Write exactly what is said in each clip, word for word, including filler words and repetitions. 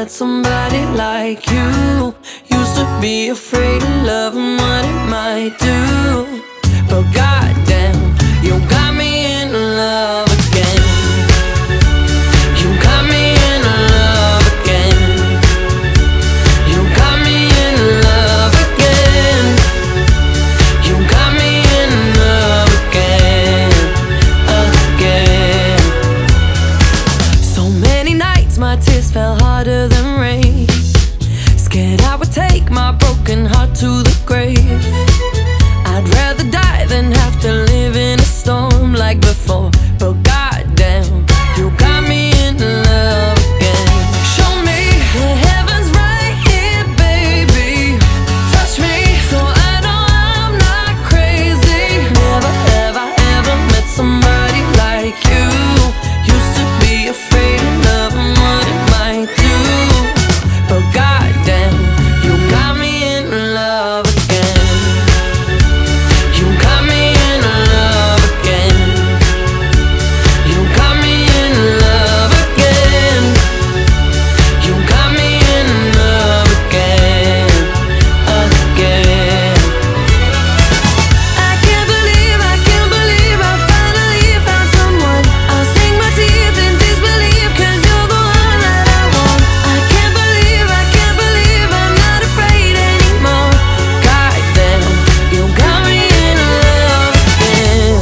met somebody like you. Used to be afraid of love and what it might do, but goddamn, you got me in love again. You got me in love again. You got me in love again. You got me in love again, again. So many nights my tears fell harder than rain, scared I would take my broken heart to the grave. I'd rather die than have to live in a storm like before, but goddamn, you got me in love again. Show me the heavens right here, baby. Touch me so I know I'm not crazy. Never have I ever met somebody like you. Used to be afraid of love and what it might do, but goddamn, you got me in love again. You got me in love again. You got me in love again. You got me in love again, again. I can't believe, I can't believe I finally found someone. I'll sink my teeth in disbelief, cause you're the one that I want. I can't believe, I can't believe I'm not afraid anymore. Goddamn, you got me in love again.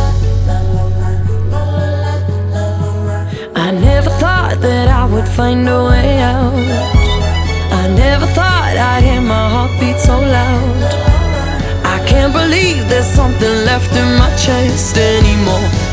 I never thought that I would find a way out. I never thought I'd hear my heartbeat so loud. I can't believe there's something left in my chest anymore.